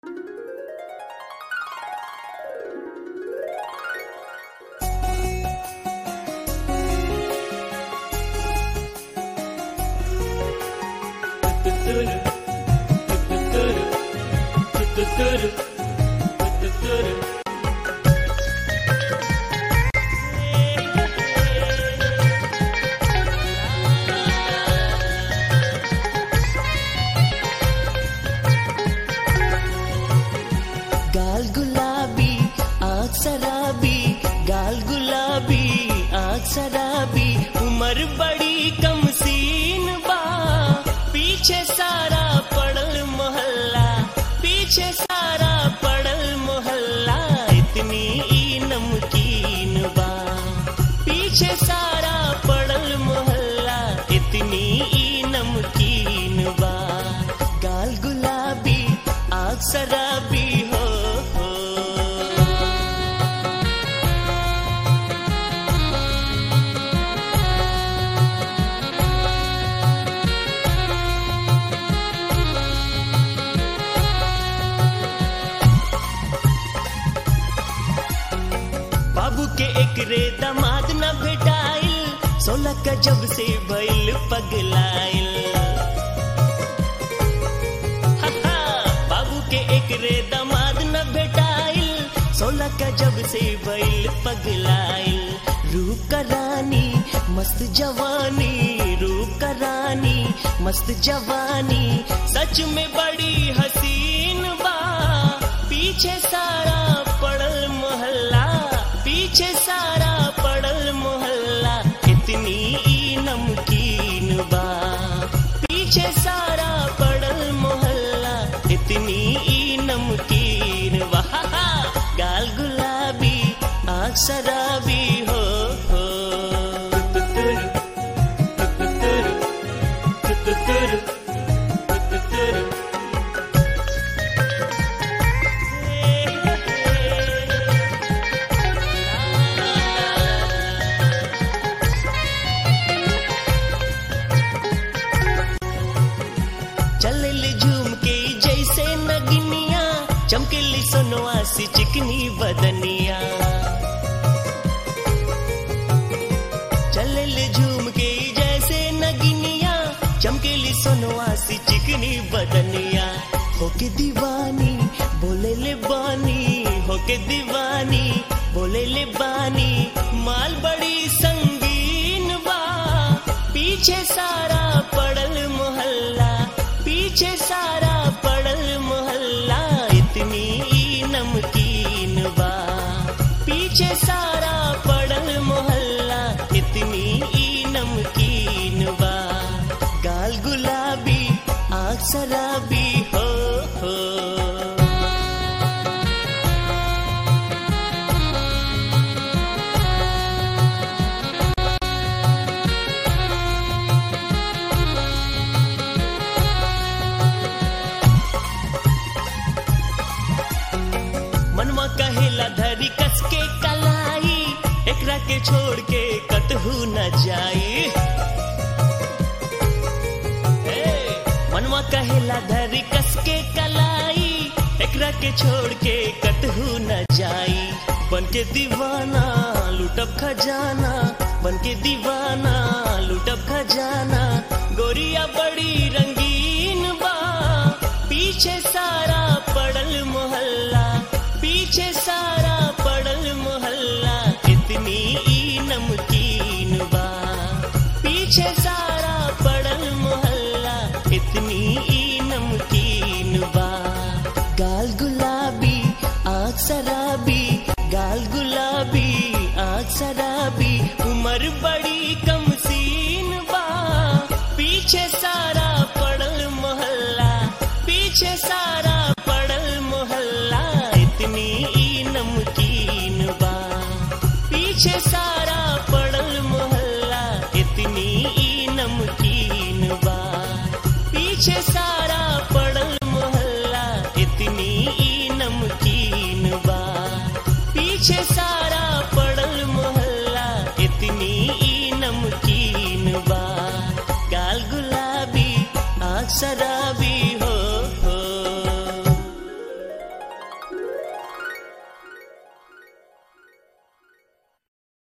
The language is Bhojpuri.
गाल गुलाबी आँख शराबी, गाल गुलाबी आँख शराबी, उम्र बड़ी कम सीन बा, पीछे सारा पड़ल मोहल्ला, पीछे सारा पड़ल मोहल्ला, इतनी ई नमकीन बा, पीछे सारा पड़ल मोहल्ला, इतनी ई नमकीन बा। गाल गुलाबी आँख शराबी हो। बाबू के एक रे दामाद न भेटाइल, 16 का जब से भइल पगलाइल। बाबू के एक रे दामाद न भेटाइल, 16 का जब से भइल पगलाइल। रूप का रानी मस्त जवानी, रूप का रानी मस्त जवानी, सच में बड़ी हसीन बा, पीछे सारा पड़ल मोहल्ला, पीछे सारा पड़ल मोहल्ला, इतनी ई नमकीन बा, पीछे सारा पड़ल मोहल्ला, इतनी ई नमकीन बा। गाल गुलाबी आँख शराबी हो। चलल झूम के जैसे नगिनिया, चमकेली सोनवा सी चिकनी बदनिया। चलल झूम के जैसे नगिनिया, चमकेली सोनवा सी चिकनी बदनिया। होके दीवानी बोले ले बानी, होके दीवानी बोले ले बानी, माल बड़ी संगीन बा, पीछे सारा पड़ल मोहल्ला, पीछे सारा पड़ल मोहल्ला, इतनी ई नमकीन बा, पीछे सारा पड़ल मोहल्ला, इतनी ई नमकीन बा। गाल गुलाबी आँख शराबी हो। मनवा कहेला धरी कस के कलाई, एकरा के छोड़ के कतहू न जाई। मनवा कहेला धरी कस के कलाई, एकरा के छोड़ के कतहू न जाई। बन के दीवाना लुटब खजाना, बन के दीवाना लुटब खजाना, गोरिया बड़ी रंगीन बा, पीछे सारा पड़ल